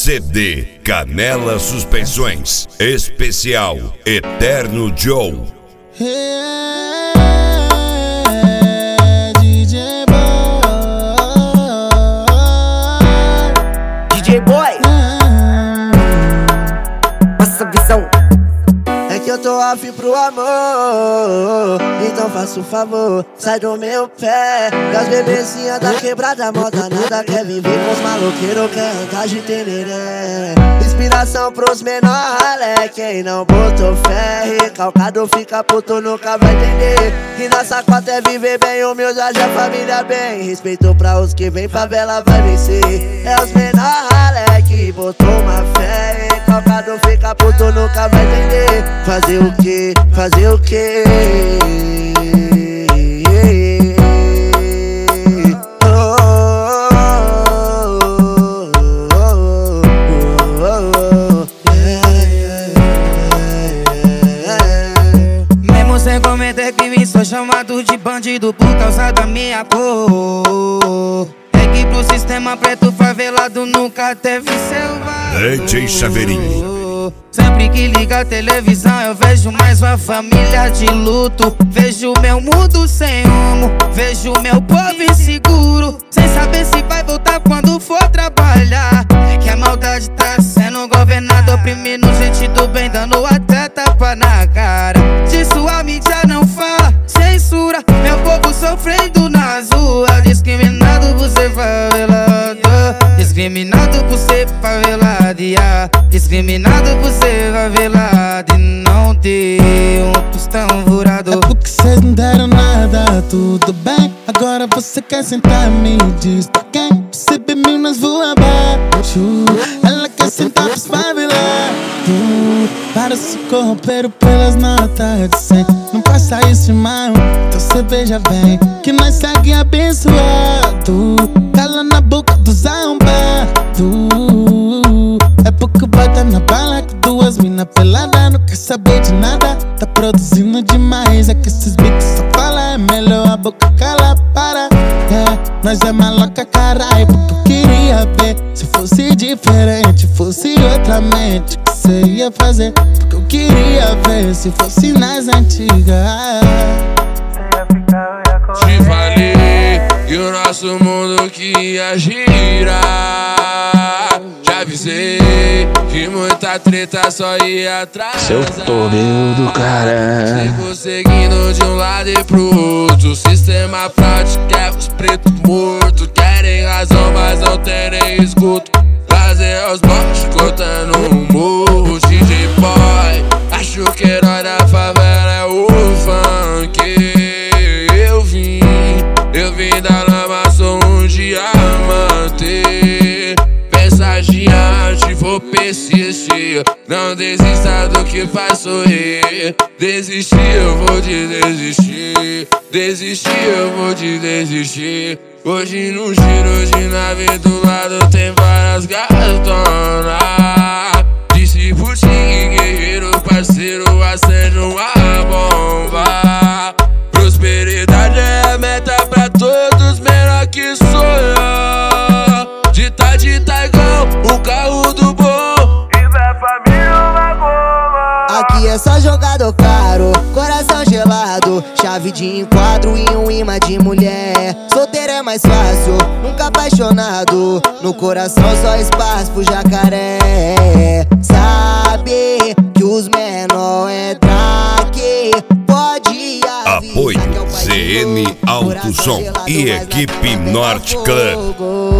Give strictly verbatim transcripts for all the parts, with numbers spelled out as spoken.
C D Canela Suspensões. Especial Eterno Joe. Yeah, D J Boy. D J Boy. Passa a visão. É que eu tô afim pro amor, então faça um favor, sai do meu pé. Das bebezinhas da quebrada, moda nada quer viver com os maloqueiros, quer andar de tereré. Inspiração pros menor ralé, quem não botou fé, recalcado fica puto, nunca vai entender. Que nossa cota é viver bem, humildade, a família bem. Respeito pra os que vem, favela vai vencer. É os menor ralé que botou uma fé, recalcado fica puto, nunca vai entender. Fazer o que? Fazer o que? Mesmo sem cometer crime, sou chamado de bandido por causa da minha cor. É que pro sistema preto favelado nunca teve selvagem. D J Chaveirinho. Sempre que liga a televisão eu vejo mais uma família de luto. Vejo meu mundo sem rumo, vejo meu povo inseguro, sem saber se vai voltar quando for trabalhar. É que a maldade tá sendo governada, oprimindo gente do bem, dando até tapa na cara. Disso a mídia não fala, censura meu povo sofrendo nas ruas. Discriminado por ser favelado, discriminado por ser favelado, yeah. Discriminado por ser favelado e não ter um tostão furado. É porque cês não deram nada, tudo bem. Agora você quer sentar, me diz pra quem? Você bebeu nas voa abaixo, ela quer sentar pros favelados. Para se corromper pelas notas de cem. Não faça isso, irmão, então cê veja bem que nós segue abençoado. Cala na boca dos arrombados. É porque vai tá na bala com duas mina pelada, não quer saber de nada, tá produzindo demais. É que esses bicos só falam, é melhor a boca cala, para. É, nós é maloca, caralho, porque eu queria ver se fosse diferente, fosse outra mente, que cê ia fazer. Porque eu queria ver se fosse nas antigas. Te falei que o nosso mundo que ia girar. Já avisei que muita treta só ia atrás. Seu torneio do cara. Sigo seguindo de um lado e pro outro. O sistema fraude quer os pretos mortos. Querem razão, mas não tem nem escuto. Fazer os bots cortando um morro. D J Boy, acho que herói da favela é o funk. Eu vim, eu vim da lama, sou um diamante. Pensagiante, vou persistir. Não desista do que faz sorrir. Desistir, eu vou te desistir. Desistir, eu vou te desistir. Hoje no giro de nave do lado tem várias gatonas. Disse Putin, guerreiro, parceiro, acende uma bomba. Prosperidade é a meta pra todos, menor que sonhar. De tá de tá igual o carro do bom. E vai família uma goma. Aqui é só jogador caro, coração gelado, chave de enquadro e um imã de mulher. Solteiro é mais fácil, nunca apaixonado, no coração só espaço pro jacaré. Sabe que os menor é traque, pode avisar. Apoio Z N Alto Som e Equipe Norte Clã.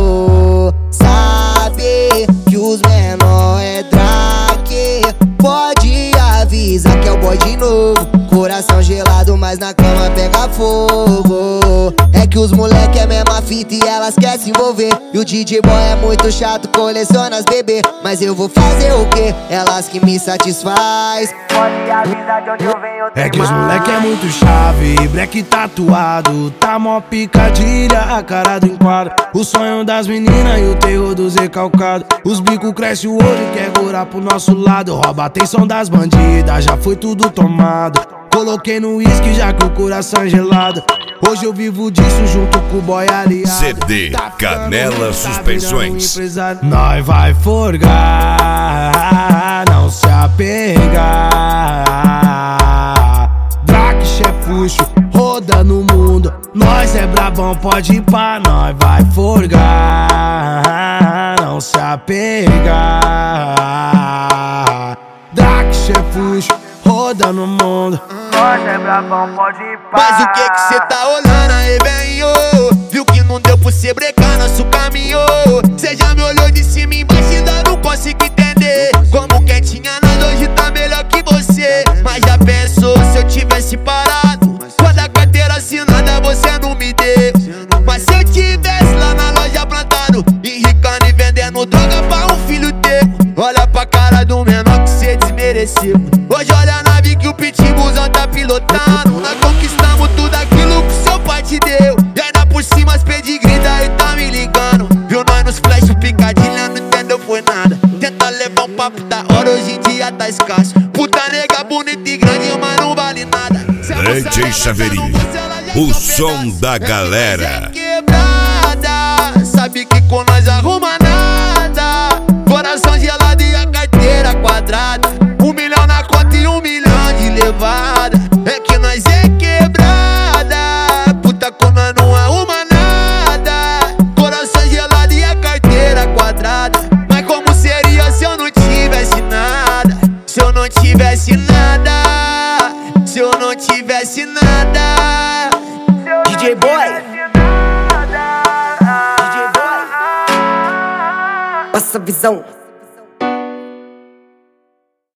Sabe que os menor é traque, pode avisar que é o boy de novo. Coração gelado, mas na cama pega fogo. É que os moleque é mesma fita e elas querem se envolver. E o D J Boy é muito chato, coleciona as bebê. Mas eu vou fazer o quê? Elas que me satisfaz. Pode avisar de onde eu venho. É que os moleque é muito chave, black tatuado, tá mó picadilha, a cara do enquadro. O sonho das meninas e o terror dos recalcados. Os bicos cresce o olho e quer gorar pro nosso lado. Rouba a atenção das bandidas, já foi tudo tomado. Coloquei no uísque já que o coração é gelado. Hoje eu vivo disso junto com o boy aliado. C D Canela Suspensões. Nós vai forgar, não se apegar. Draque, chefuxo, roda no mundo. Nós é brabão, pode ir pra nós. Vai forgar, não se apegar. Draque, chefuxo, roda no mundo. Nós é brabão, pode ir pra. Mas o que que cê tá olhando aí, velho? Viu que não deu pra cê brecar nosso caminho. Cê já me olhou de cima e embaixo e ainda não consigo entender como quem tinha nada hoje tá melhor que você. Mas já pensou se eu tivesse parado? Quando a carteira assinada você não me deu. Mas se eu tivesse lá na loja plantado, enricando e vendendo droga pra um filho teu. Olha pra cara do menor que cê desmereceu. Hoje olha a nave que o pitbullzão tá pilotando. Nós conquistamos tudo aquilo que seu pai te deu. E ainda por cima as pedigree daí tá me ligando. Viu nós nos flash, picadilha, não entendeu foi nada. Tenta levar um papo da hora, hoje em dia tá escasso. Puta nega bonita e grande, mas não vale nada. D J Chaveirinho, o som da galera. Quebrada, sabe que com nós arruma nada. Coração gelado e a carteira quadrada. Um milhão na conta e um milhão de levada. É que nós é quebrada, puta com nós não arruma nada. Coração gelado e a carteira quadrada. Mas como seria se eu não tivesse nada? Se eu não tivesse nada, se eu não tivesse nada. D J Boy, D J Boy, passa a visão.